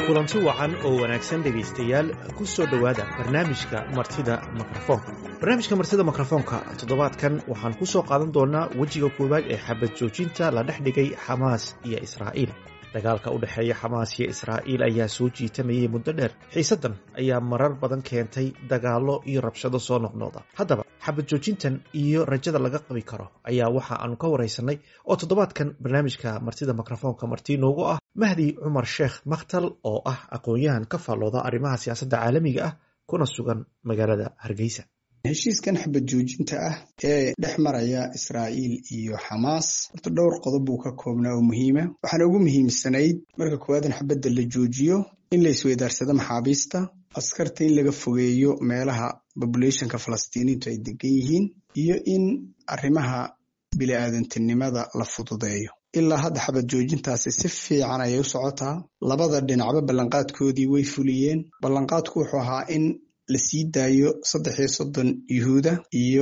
kulanti wacan oo wanaagsan dhegaystayaal ku soo dhowaada barnaamijka martida mikrofoonka. barnaamijka martida mikrofoonka toddobaadkan waxaan ku soo qaadan doonaa wejiga koowaad ee xabad joojinta la dhex dhigay xamaas iyo israa'iil. dagaalka u dhexeeya xamaas iyo israa'iil ayaa soo jiitamayay muddo dheer. xiisaddan ayaa marar badan keentay dagaallo iyo rabshado soo noqnoqda. haddaba xabad joojintan iyo rajada laga qabi karo ayaa waxa aanu ka waraysanay oo toddobaadkan barnaamijka martida mikrofoonka marti noogu ah mahdi cumar sheekh makhtal oo ah aqoon-yahan ka faallooda arrimaha siyaasadda caalamiga ah kuna sugan magaalada Hargeysa. heshiiskan xabad joojinta ah ee dhex maraya Israa'iil iyo Xamaas horta dhowr qodob buu ka koobnaa oo muhiima. waxaana ugu muhiimsanayd marka koowaad in xabadda la joojiyo, in la isweydaarsado maxaabiista, askarta in laga fogeeyo meelaha populationka Falastiiniintu ay degan yihiin, iyo in arrimaha bini'aadantinimada la fududeeyo. ilaa hadda xabad joojintaasi si fiican ayay u socotaa. labada dhinacba ballanqaadkoodii way fuliyeen. ballanqaadku wuxuu ahaa in la sii daayo 330 yuhuuda iyo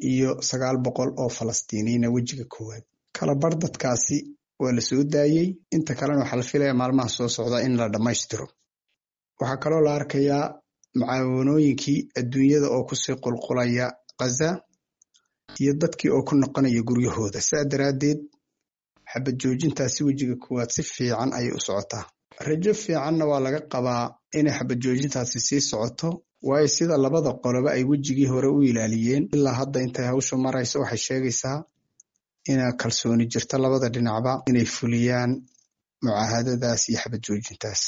1900 oo Falastiiniina wejiga koowaad. kala bar dadkaasi waa la soo daayey. inta kalena waxaa la filayaa maalmaha soo socda in la dhammaystiro. waxaa kaloo la arkayaa mucaawanooyinkii adduunyada oo kusii qulqulaya Gaza iyo dadkii oo ku noqonaya guryahooda. saa daraaddeed xabad joojintaasi wejiga koowaad si fiican ayay u socotaa. rajo fiicanna waa laga qabaa inay xabad joojintaasi sii socoto, waayo sida labada qoloba ay wejigii hore u ilaaliyeen ilaa hadda intay hawshu marayso waxay sheegaysaa inay kalsooni jirto labada dhinacba inay fuliyaan mucaahadadaas iyo xabad joojintaas.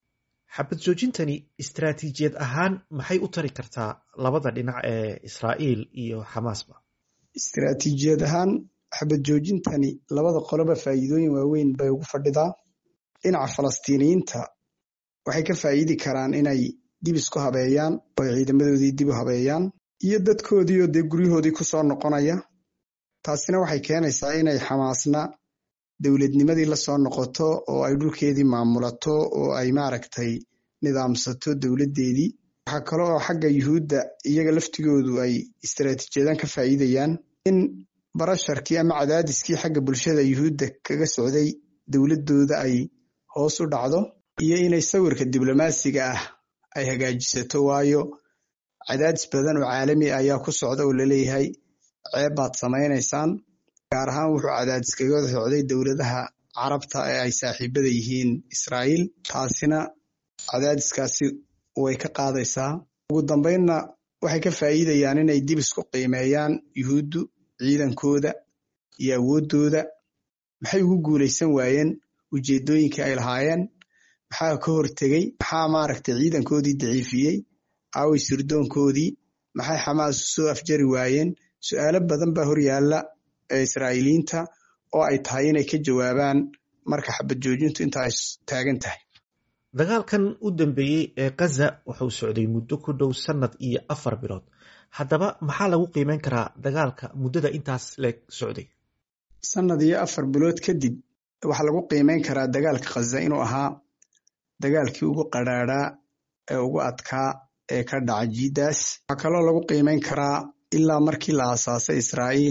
xabad joojintani istaraatiijiyad ahaan maxay u tari kartaa labada dhinac ee Israa'iil iyo Xamaasba? istaraatiijiyad ahaan xabad joojintani labada qoloba faa'iidooyin waaweyn bay ugu fadhidaa. dhinaca Falastiiniyiinta waxay ka faa'iidi karaan inay dib isku habeeyaan oo ciidamadoodii dib u habeeyaan, iyo dadkoodii oo dee guryahoodii ku soo noqonaya. taasina waxay keenaysaa inay Xamaasna dowladnimadii la soo noqoto oo ay dhulkeedii maamulato oo ay maaragtay nidaamsato dowladdeedii. waxaa kale oo xagga yuhuudda iyaga laftigoodu ay istaraatiijiyadan ka faa'iidayaan in barasharkii ama cadaadiskii xagga bulshada yuhuudda kaga socday dowladdooda ay hoos u dhacdo, iyo inay sawirka diblomaasiga ah ay hagaajisato. waayo cadaadis badan oo caalami ayaa ku socda oo laleeyahay ceeb baad samaynaysaan. gaar ahaan wuxuu cadaadis kaga socday dowladaha carabta ee ay saaxiibada yihiin Israa'iil. taasina cadaadiskaasi way ka qaadaysaa. ugu dambeynna waxay ka faa'iidayaan inay dib isku qiimeeyaan yuhuuddu ciidankooda iyo awooddooda. maxay ugu guulaysan waayeen ujeeddooyinkii ay lahaayeen? maxaa ka hortegey? maxaa maaragtay ciidankoodii daciifiyey? aaway sirdoonkoodii? maxay Xamaas u soo afjari waayeen? su'aalo badan baa hor yaalla ee Israa'iiliyiinta oo ay tahay inay ka jawaabaan marka xabad joojintu inta ay taagan tahay. dagaalkan u dambeeyey ee Gaza wuxuu socday muddo ku dhow sannad iyo 4 bilood. haddaba maxaa lagu qiimeyn karaa dagaalka muddada intaas leeg socday? sannad iyo 4 bilood kadib waxaa lagu qiimeyn karaa dagaalka Gaza inuu ahaa dagaalkii ugu qadhaadhaa ee ugu adkaa ee ka dhaca jiidaas. waxaa kaloo lagu qiimeyn karaa ilaa markii la aasaasay Israa'iil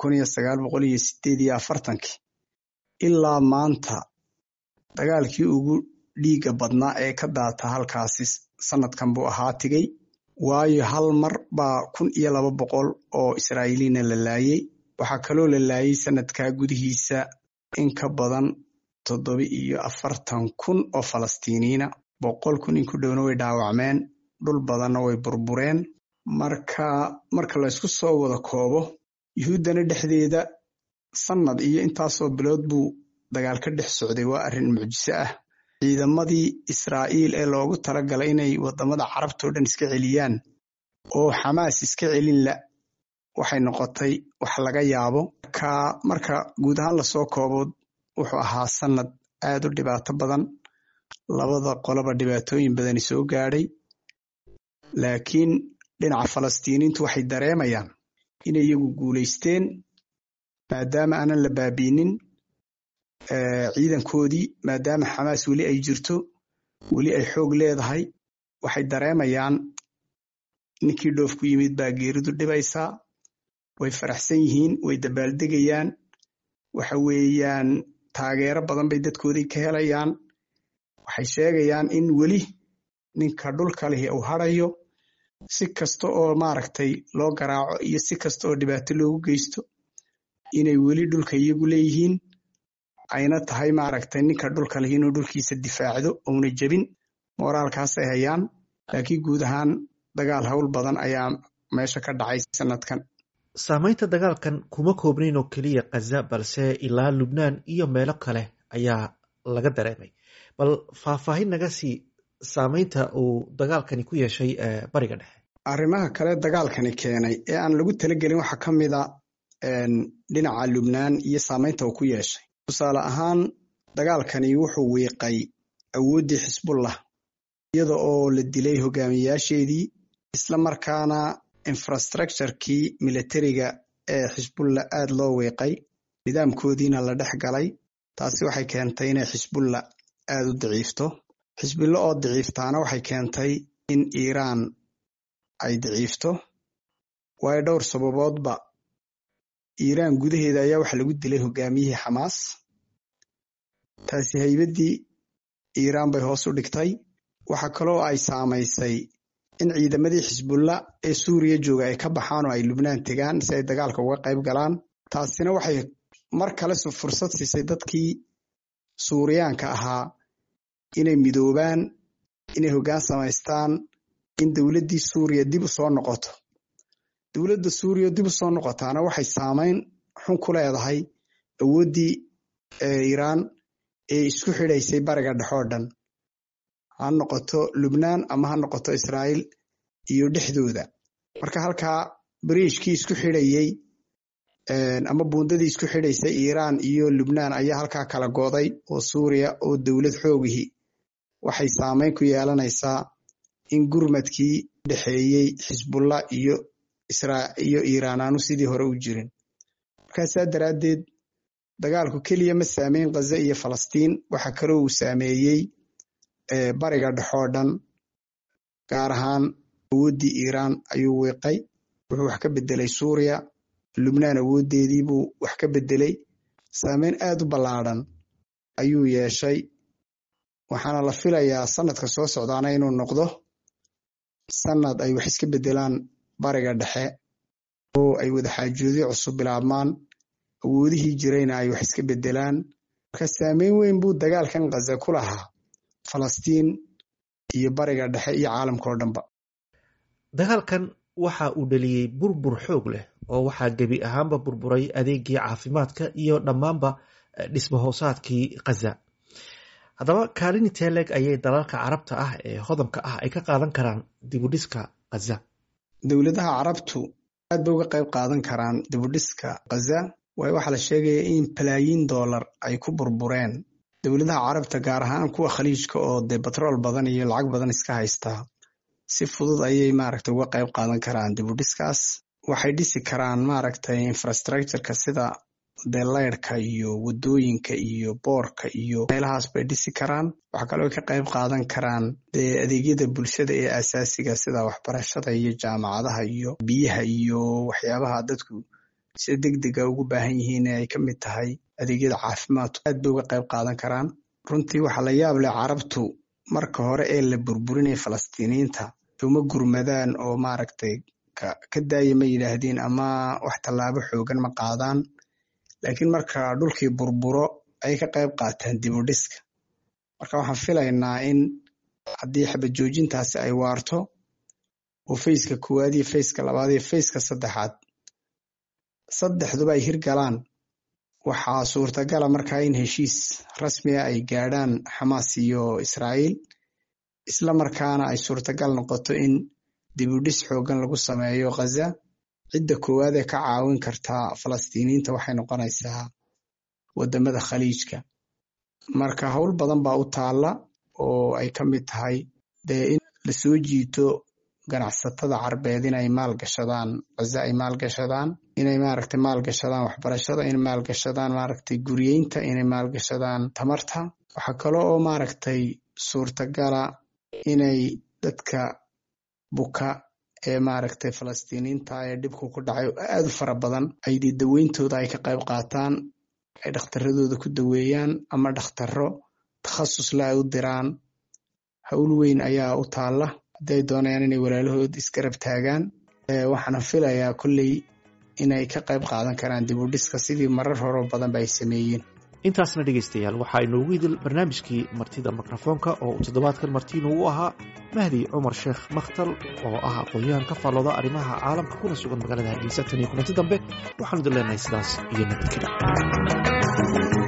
1948 ilaa maanta dagaalkii ugu dhiigga badnaa ee ka daata halkaasi sanadkan buu ahaa tigay. waayo hal mar baa 1200 oo Israa'iiliina la laayay. waxaa kaloo la laayay sanadkaa gudihiisa in ka badan 47,000 oo Falastiiniina. 100,000 in ku dhowna way dhaawacmeen, dhul badanna way burbureen. marka la isku soo wada koobo, yuhuuddana dhexdeeda sannad iyo intaasoo bilood buu dagaal ka dhex socday. waa arrin mucjiso ah. ciidamadii Israa'iil ee loogu talagalay inay wadamada carabta oo dhan iska celiyaan oo Xamaas iska celin la, waxay noqotay wax laga yaabo. marka guud ahaan lasoo koobo wuxuu ahaa sannad aad u dhibaato badan. labada qoloba dhibaatooyin badani soo gaadhay, laakiin dhinaca Falastiiniintu waxay dareemayaan inay iyagu guulaysteen maadaama aanan la baabiinin ciidankoodii, maadaama Xamaas weli ay jirto, weli ay xoog leedahay. waxay dareemayaan ninkii dhoof ku yimid baa geeridu dhibaysaa. way faraxsan yihiin, way dabaaldegayaan. waxa weeyaan taageero badan bay dadkoodii ka helayaan. waxay sheegayaan in weli ninka dhulka lihi uu harayo si kasta oo maaragtay loo garaaco iyo si kasta oo dhibaato loogu geysto inay weli dhulka iyagu leeyihiin ayna tahay maaragtay ninka dhulka lihi inuu dhulkiisa difaacdo ouna jebin moraalkaasay hayaan. laakiin guud ahaan dagaal hawl badan ayaa meesha ka dhacay sanadkan. saamaynta dagaalkan kuma koobnayn oo keliya Gaza balse ilaa Lubnaan iyo meelo kale ayaa laga dareemay. bal faahfaahin naga sii saamaynta uu dagaalkani ku yeeshay bariga dhexe. arrimaha kale dagaalkani keenay ee aan lagu talagelin waxaa ka mid a dhinaca Lubnaan iyo saamaynta uu ku yeeshay. tusaale ahaan dagaalkani wuxuu wiiqay awooddii Xisbullah iyada oo la dilay hogaamiyayaasheedii isla markaana infrastructurekii militariga ee Xisbullah aad loo wiiqay nidaamkoodiina la dhex galay. taasi waxay keentay inay Xisbullah aad u daciifto. Xisbullah oo daciiftaana waxay keentay in Iiraan ay daciifto. waayo dhowr sababoodba Iiraan gudaheeda ayaa waxa lagu dilay hogaamiyihii Xamaas. taasi haybaddii Iiraan bay hoos u dhigtay. waxa kaloo ay saamaysay in ciidamadii Xisbullah ee Suuriya jooga ay ka baxaan oo ay Lubnaan tegaan si ay dagaalka uga qayb galaan. taasina waxay mar kale fursad siisay dadkii Suuriyaanka ahaa inay midoobaan, inay hoggaan samaystaan, in dowladdii Suuriya dib u soo noqoto. dowladda Suuriya dib u soo noqotaana waxay saamayn xun ku leedahay awooddii Iiraan ee isku xidhaysay bariga dhexe oo dhan, ha noqoto Lubnaan ama ha noqoto Israa'iil iyo dhexdooda. marka halkaa bariishkii isku xidhayey ama buundadii isku xidhaysay Iiraan iyo Lubnaan ayaa halkaa kala go'day oo Suuriya oo dowlad xoogihii waxay saamayn ku yeelanaysaa in gurmadkii dhexeeyey Xisbullah iyo Iiraan aanu sidii hore u jirin. markaasaa daraaddeed dagaalku keliya ma saameyn Gaza iyo Falastiin, waxa kaloo uu saameeyey bariga dhexe oo dhan, gaar ahaan awooddii Iiraan ayuu wiiqay. wuxuu wax ka bedelay Suuriya. Lubnaan awooddeedii buu wax ka bedelay. saameyn aad u ballaadhan ayuu yeeshay. waxaana la filayaa sanadka soo socdaana inuu noqdo sanad ay wax iska bedelaan bariga dhexe oo ay wadaxaajoodyo cusub bilaabmaan, awoodihii jirayna ay wax iska bedelaan. marka saameyn weyn buu dagaalkan Gaza ku lahaa Falastiin iyo bariga dhexe iyo caalamka oo dhanba. dagaalkan waxa uu dhaliyey burbur xoog leh oo waxaa gebi ahaanba burburay adeegii caafimaadka iyo dhammaanba dhismahoosaadkii Gaza. haddaba kaalin intee leeg ayay dalalka carabta ah ee hodanka ah ay ka qaadan karaan dib u dhiska Gaza? dowladaha carabtu aad bay uga qayb qaadan karaan dib u dhiska Gaza. waayo waxaa la sheegaya in balaayiin dollar ay ku burbureen. dowladaha carabta gaar ahaan kuwa khaliijka oo dee batrool badan iyo lacag badan iska haystaa si fudud ayay maaragtay uga qayb qaadan karaan dib u dhiskaas. waxay dhisi karaan maaragtay infrastructureka sida dee laydhka iyo wadooyinka iyo boorka iyo meelahaas bay dhisi karaan. waxa kaloo ka qayb qaadan karaan dee adeegyada bulshada ee asaasiga sida waxbarashada iyo jaamacadaha iyo biyaha iyo waxyaabaha dadku si degdega ugu baahan yihiin ee ay ka mid tahay adeegyada caafimaadku aad bay uga qayb qaadan karaan. runtii waxaa la yaab leh carabtu marka hore ee la burburinaya Falastiiniyiinta uma gurmadaan oo maaragtay ka daaya ma yidhaahdeen ama wax tallaabo xoogan ma qaadaan. laakiin marka dhulkii burburo ay ka qayb qaataan dib u dhiska. marka waxaan filaynaa in haddii xabad joojintaasi ay waarto oo fayska koowaad iyo fayska labaad iyo fayska saddexaad saddexduba ay hirgalaan, waxaa suurtagala markaa in heshiis rasmiga ay gaadhaan Xamaas iyo Israa'iil, isla markaana ay suurtagal noqoto in dib u dhis xoogan lagu sameeyo Gaza. cidda koowaad ee ka caawin kartaa Falastiiniyiinta waxay noqonaysaa wadamada khaliijka. marka hawl badan baa u taalla oo ay ka mid tahay dee in la soo jiito ganacsatada carbeed inay maalgashadaan Gaza, ay maalgashadaan inay maaragtay maalgashadaan waxbarashada, inay maalgashadaan maaragtay guryeynta, inay maalgashadaan tamarta. waxaa kale oo maaragtay suurtagala inay dadka buka ee maaragtay Falastiiniyiinta ee dhibku ku dhacay aad u fara badan ay daweyntooda ay ka qayb qaataan, ay dhakhtaradooda ku daweeyaan ama dhakhtaro takhasus la ay u diraan hawl weyn ayaa u taalla hadday doonayaan inay walaalahood isgarab taagaan waxaana filayaa kolley inay ka qayb qaadan karaan dib u dhiska sidii marar hore badanba ay sameeyeen. intaasna dhegaystayaal waxaa inoogu idil barnaamijkii martida mikrofoonka oo uu toddobaadkan martiinu u ahaa mahdi cumar sheekh makhtal oo ah aqoon-yahan ka faallooda arrimaha caalamka kuna sugan magaalada hargeysa. tan iyo kulanti dambe waxaanu idin leenahay sidaas iyo nabadgelyo.